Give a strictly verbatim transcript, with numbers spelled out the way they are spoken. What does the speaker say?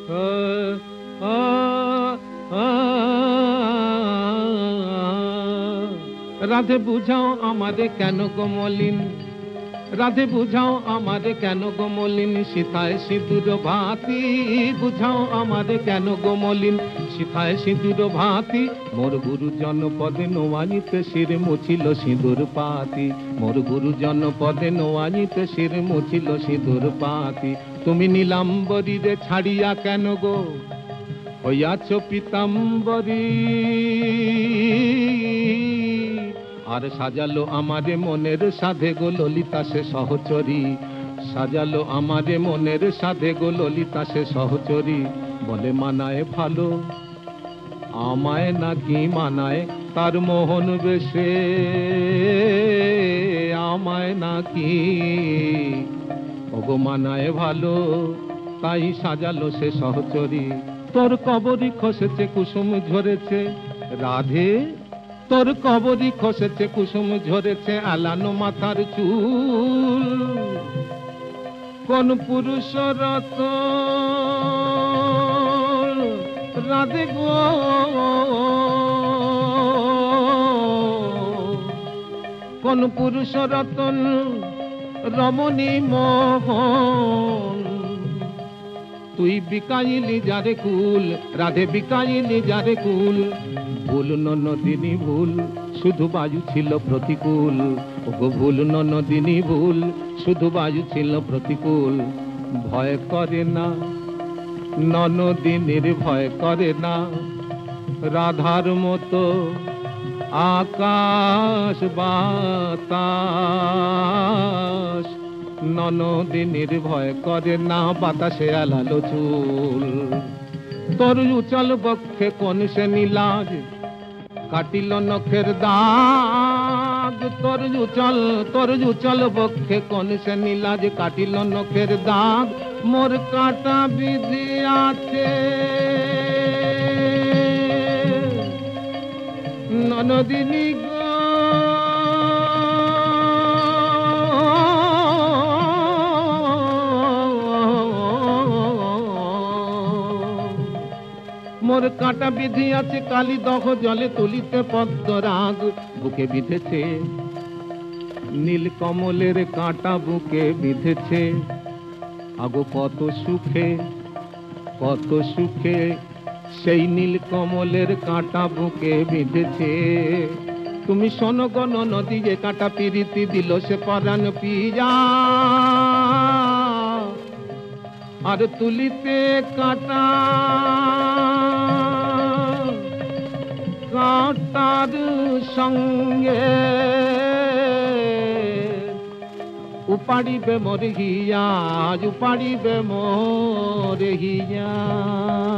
রাধে বুঝাও আমারে কেন গো মলিন, রাধে বুঝাও আমারে কেন গো মলিন, সীতায় সিঁদুর ভাতি বুঝাও আমারে কেন গো মলিন, সীতায় সিঁদুর ভাতি। মোর গুরু জনপদে নোয়ানিতে শির মুছিল সিঁদুর পাতি, মোর গুরু জনপদে নোয়ানিতে শির মুছিল সিঁদুর পাতি। তুমি নীলাম্বরী রে ছাড়িয়া কেন গো হইয়াছ পীতাম্বরী, আর সাজালো আমারে মনের সাধে গো ললিতা সে সহচরী, সাজালো আমারে মনের সাধে গো ললিতা সে সহচরী। বলে মানায় ভালো আমায় নাকি মানায় তার মোহন বেশে, আমায় নাকি ওগো মানায় ভালো তাই সাজালো সে সহচরী। তোর কবরী খসেছে কুসুম ঝরেছে রাধে, তোর কবরী খসেছে কুসুম ঝরেছে আলানো মাথার চুল। কোন পুরুষ রত রাধে গো কোন পুরুষ রতন রমণী মোহন, তুই বিকাইলি যারে কুল রাধে বিকাইলি যারে কুল। ভুল ননদিনী ভুল শুধু বায়ু ছিল প্রতিকূল, ওগো ভুল ননদিনী ভুল শুধু বায়ু ছিল প্রতিকূল। ভয় করে না ননদিনীর ভয় করে না, রাধার মতো আকাশ বাতাস। ননদিনীর ভয় করে না বাতাসে আলালো চুল। তোর উচল বক্ষে কোন সে নীলাজ কাটিল নখের দাগ, তোর উচল তোর উচল বক্ষে কোন সে নীলাজ কাটিল নখের দাগ। মোর কাটা বিধি আছে ননদিনী গো, মোর কাটা বিধি আছে কালি দহ জলে তুলিতে পদ্ম রাগ। বুকে বিঁধেছে নীল কমলের কাঁটা বুকে বিঁধেছে, আগো কত সুখে কত সুখে সেই নীল কমলের কাঁটা বুকে বিঁধেছে। তুমি শোনো গো নদী যে কাঁটা পিরিতি দিল সে পরাণ পিয়া, আর তুলিতে কাঁটা কাঁটার সঙ্গে উপাড়িবে মোর হিয়া, উপাড়িবে মোর হিয়া।